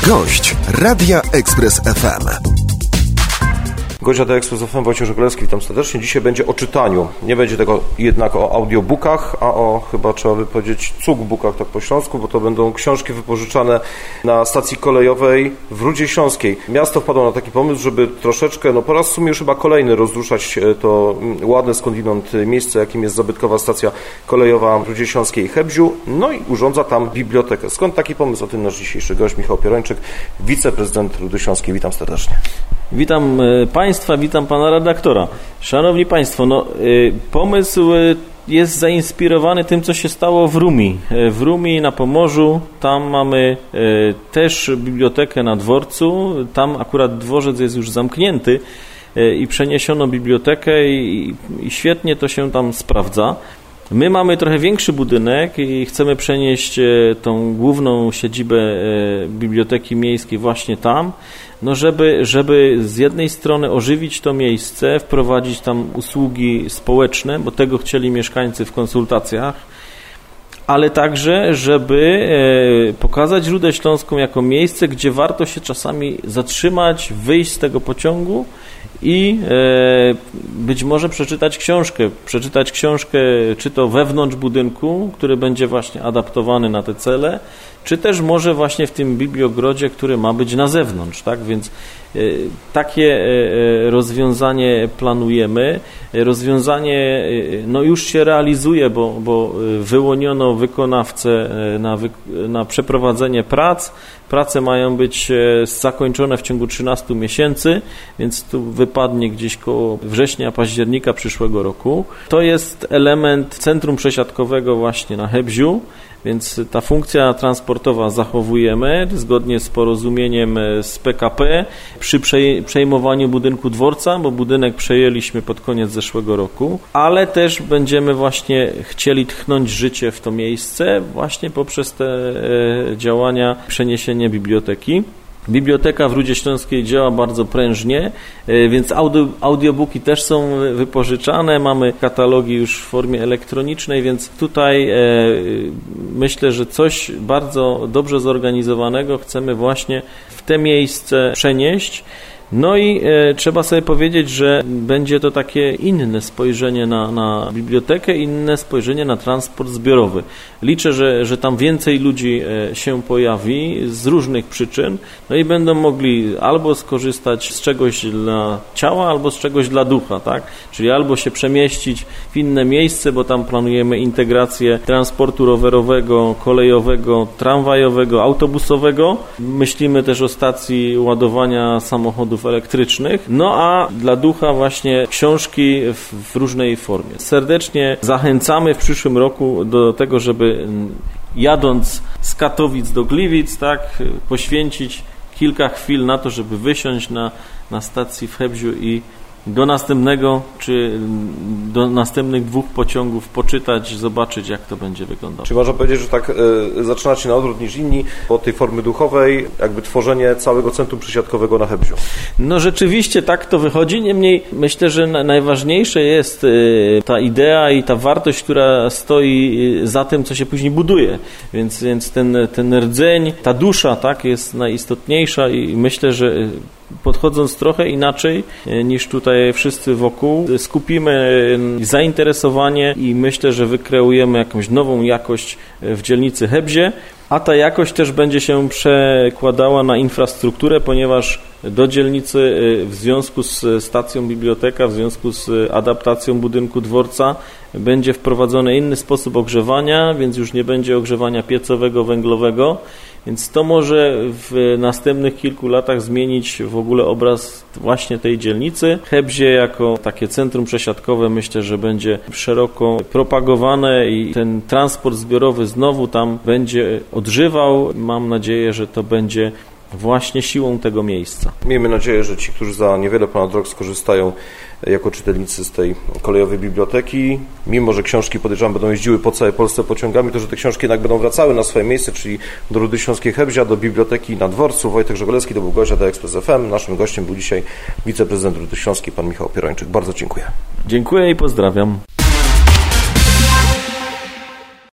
Gość Radia Express FM. Gość Radia Express FM, Wojciech Żeglewski, witam serdecznie. Dzisiaj będzie o czytaniu. Nie będzie tego jednak o audiobookach, a o, chyba trzeba by powiedzieć, cookbookach, tak po śląsku, bo to będą książki wypożyczane na stacji kolejowej w Rudzie Śląskiej. Miasto wpadło na taki pomysł, żeby troszeczkę, po raz w sumie już chyba kolejny, rozruszać to ładne skądinąd miejsce, jakim jest zabytkowa stacja kolejowa w Rudzie Śląskiej Hebziu, no i urządza tam bibliotekę. Skąd taki pomysł? O tym nasz dzisiejszy gość, Michał Pierończyk, wiceprezydent Rudy Śląskiej. Witam serdecznie. Witam Państwa, witam Pana redaktora. Szanowni Państwo, pomysł jest zainspirowany tym, co się stało w Rumi. W Rumi na Pomorzu, tam mamy też bibliotekę na dworcu, tam akurat dworzec jest już zamknięty i przeniesiono bibliotekę i świetnie to się tam sprawdza. My mamy trochę większy budynek i chcemy przenieść tą główną siedzibę Biblioteki Miejskiej właśnie tam, żeby z jednej strony ożywić to miejsce, wprowadzić tam usługi społeczne, bo tego chcieli mieszkańcy w konsultacjach, ale także, żeby pokazać Rudę Śląską jako miejsce, gdzie warto się czasami zatrzymać, wyjść z tego pociągu i być może przeczytać książkę czy to wewnątrz budynku, który będzie właśnie adaptowany na te cele, czy też może właśnie w tym bibliogrodzie, który ma być na zewnątrz, tak? Więc takie rozwiązanie planujemy. Rozwiązanie już się realizuje, bo wyłoniono wykonawcę na przeprowadzenie prac. Prace mają być zakończone w ciągu 13 miesięcy, więc tu wypadnie gdzieś koło września, października przyszłego roku. To jest element centrum przesiadkowego właśnie na Hebziu, więc ta funkcja transportowa zachowujemy zgodnie z porozumieniem z PKP przy przejmowaniu budynku dworca, bo budynek przejęliśmy pod koniec zeszłego roku, ale też będziemy właśnie chcieli tchnąć życie w to miejsce właśnie poprzez te działania przeniesienia biblioteki. Biblioteka w Rudzie Śląskiej działa bardzo prężnie, więc audiobooki też są wypożyczane, mamy katalogi już w formie elektronicznej, więc tutaj myślę, że coś bardzo dobrze zorganizowanego chcemy właśnie w te miejsce przenieść. No i trzeba sobie powiedzieć, że będzie to takie inne spojrzenie na bibliotekę, inne spojrzenie na transport zbiorowy. Liczę, że tam więcej ludzi się pojawi z różnych przyczyn, no i będą mogli albo skorzystać z czegoś dla ciała, albo z czegoś dla ducha, tak? Czyli albo się przemieścić w inne miejsce, bo tam planujemy integrację transportu rowerowego, kolejowego, tramwajowego, autobusowego. Myślimy też o stacji ładowania samochodów elektrycznych, no a dla ducha właśnie książki w różnej formie. Serdecznie zachęcamy w przyszłym roku do tego, żeby jadąc z Katowic do Gliwic, tak, poświęcić kilka chwil na to, żeby wysiąść na stacji w Hebziu i do następnego, czy do następnych 2 pociągów poczytać, zobaczyć, jak to będzie wyglądało. Czyli można powiedzieć, że tak zaczynacie na odwrót niż inni, od tej formy duchowej, jakby tworzenie całego centrum przesiadkowego na Hebziu. No rzeczywiście tak to wychodzi, niemniej myślę, że najważniejsze jest ta idea i ta wartość, która stoi za tym, co się później buduje. Więc ten rdzeń, ta dusza, tak, jest najistotniejsza i myślę, że podchodząc trochę inaczej niż tutaj wszyscy wokół, skupimy zainteresowanie i myślę, że wykreujemy jakąś nową jakość w dzielnicy Hebzie, a ta jakość też będzie się przekładała na infrastrukturę, ponieważ do dzielnicy w związku z stacją biblioteka, w związku z adaptacją budynku dworca będzie wprowadzony inny sposób ogrzewania, więc już nie będzie ogrzewania piecowego, węglowego, więc to może w następnych kilku latach zmienić w ogóle obraz właśnie tej dzielnicy. Hebzie jako takie centrum przesiadkowe myślę, że będzie szeroko propagowane i ten transport zbiorowy znowu tam będzie odżywał. Mam nadzieję, że to będzie właśnie siłą tego miejsca. Miejmy nadzieję, że ci, którzy za niewiele ponad rok skorzystają jako czytelnicy z tej kolejowej biblioteki, mimo że książki, podejrzewam, będą jeździły po całej Polsce pociągami, to że te książki jednak będą wracały na swoje miejsce, czyli do Rudy Śląskiej Hebzia, do biblioteki na dworcu. Wojciech Żeglewski, to był gość Radia Express FM. Naszym gościem był dzisiaj wiceprezydent Rudy Śląskiej, pan Michał Pierończyk. Bardzo dziękuję. Dziękuję i pozdrawiam.